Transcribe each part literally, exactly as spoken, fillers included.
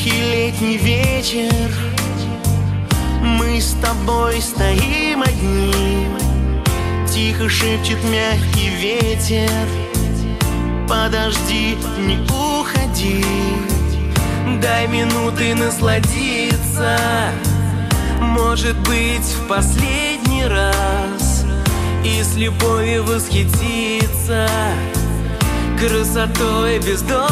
Тихий летний вечер, мы с тобой стоим одни. Тихо шепчет мягкий ветер: подожди, не уходи. Дай минуты насладиться, может быть, в последний раз, и с любовью восхититься красотой бездонных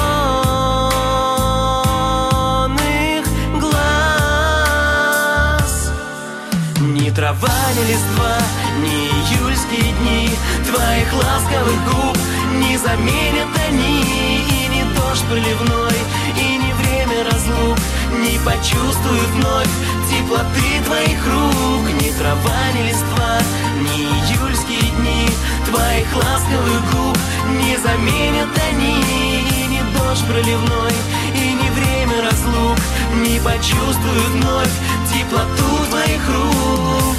глаз. Ни трава, ни листва, ни июльские дни твоих ласковых губ не заменят они. И не дождь проливной, и не время разлук не почувствуют вновь теплоты твоих рук. Ни трава, ни листва, ни июльские дни твоих ласковых губ не заменят они. И не дождь проливной, и не время разлук не почувствуют вновь теплоту твоих рук.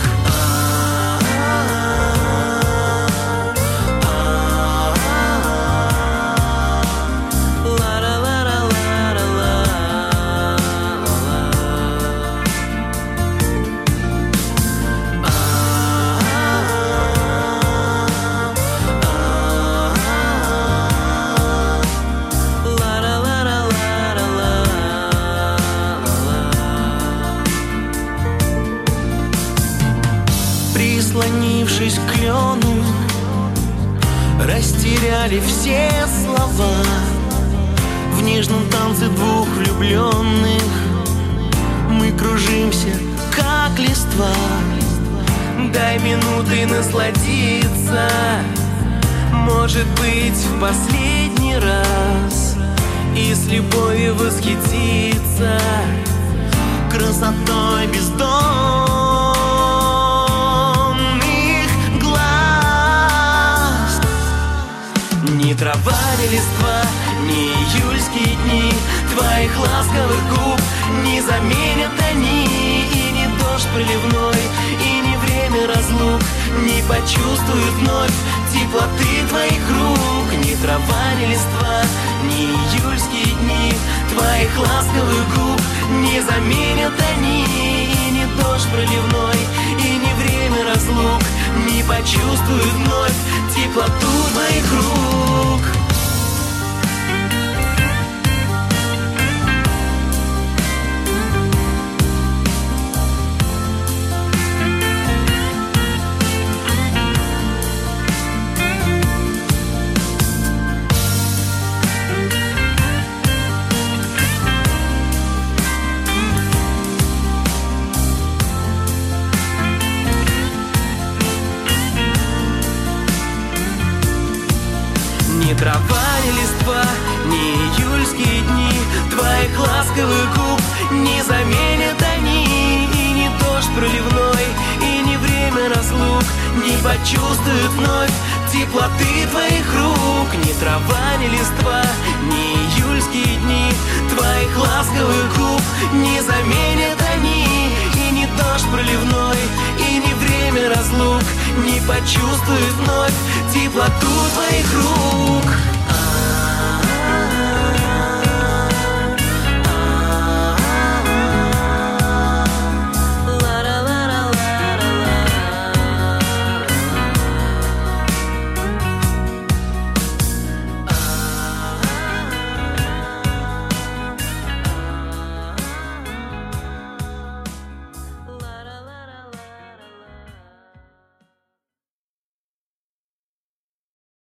Прислонившись к клену, растеряли все слова. В нежном танце двух влюбленных мы кружимся, как листва. Дай минуты насладиться, может быть, в последний раз, и с любовью восхититься красотой бездонных глаз. Ни трава, ни листва, ни июльские дни твоих ласковых губ не заменят они. И не дождь проливной, и не время разлук не почувствуют вновь теплоты твоих рук. Ни трава, ни листва, ни июльские дни твоих ласковых губ не заменят они. И не дождь проливной, и не время разлук не почувствуют вновь теплоту твоих рук. Ни трава, ни листва, ни июльские дни твоих ласковых губ не заменят они. И не дождь проливной, и не время разлук не почувствуют вновь теплоты твоих рук. Ни трава, ни листва, ни июльские дни твоих ласковых губ не заменят они. И не дождь проливной, и не время разлук не почувствуют вновь теплоту твоих рук.